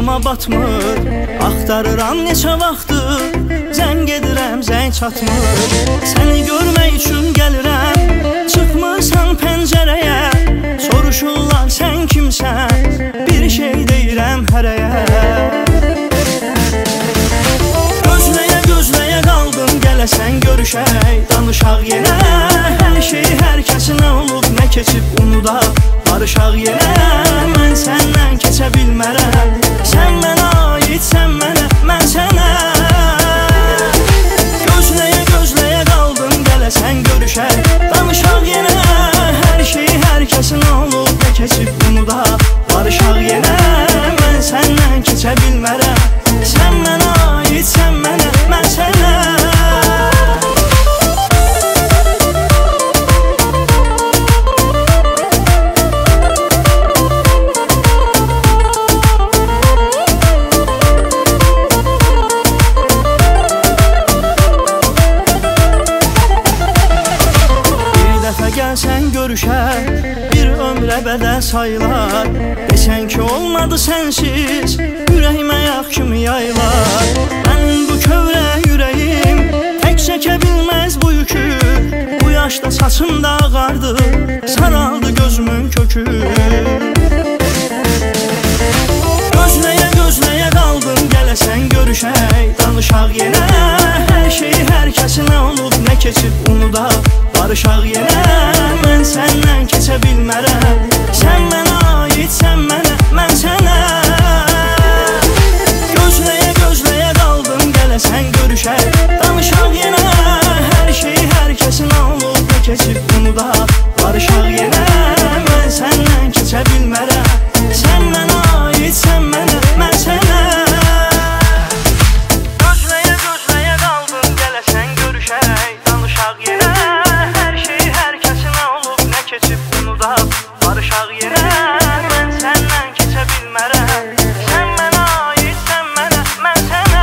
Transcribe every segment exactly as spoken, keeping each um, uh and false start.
yadıma batmır. Axtarıram neçə vaxtdır, zəng edirəm, zəng çatmır. Səni görmək üçün gəlirəm, çıxmırsan pəncərəyə. Soruşurlar sən kimsən, bir şey deyirəm hərəyə. Gözləyə gözləyə qaldım, gələsən görüşək, danışaq yenə. Hər şey hər kəsinə olub, nə keçib unuda, barışaq yenə. Mən səndən keçə bilmərəm, sən mənə aid, sən mənə, mən sənə. Gözləyə gözləyə qaldım, gələsən görüşək, danışaq yenə. Hər şey hər kəsinə olub, nə keçib unuda, barışaq yenə. Mən səndən keçə bilmərəm, sən mənə aid, sən mənə, mən sənə. Gəlsən görüşər, bir ömrə bədəl sayılar. Desən ki olmadı sənsiz, ürəyimə yağ kimi yaylar. Mənim bu kövrə ürəyim tək çəkə bilməz bu yükü. Bu yaşda saçım da ağardı, saraldı gözümün kökü. Gözləyə gözləyə qaldım, gələsən görüşək, danışaq yenə. Hər şey hər kəsinə olub, nə keçib unuda, barışaq yenə. Mən səndən keçə bilmərəm, sən mənə aid, sən mənə, mən sənə. Gözləyə gözləyə qaldım, gələsən görüşək, danışaq yenə. Hər şey hər kəsinə olub, nə keçib unuda, barışaq yenə. Mən səndən keçə bilmərəm, sən mənə aid, sən mənə, mən sənə. Gözləyə gözləyə qaldım, gələsən görüşək, danışaq yenə. Keçib unuda, barışaq yenə. Mən səndən keçə bilmərəm, sən mənə aid, sən mənə, mən sənə.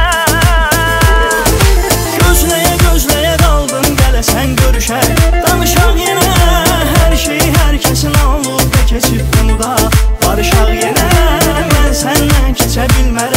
Gözləyə gözləyə qaldım, gələsən görüşək, danışaq yenə. Hər şey hər kəsinə olub, nə keçib unuda, barışaq yenə. Mən səndən keçə bilmərəm.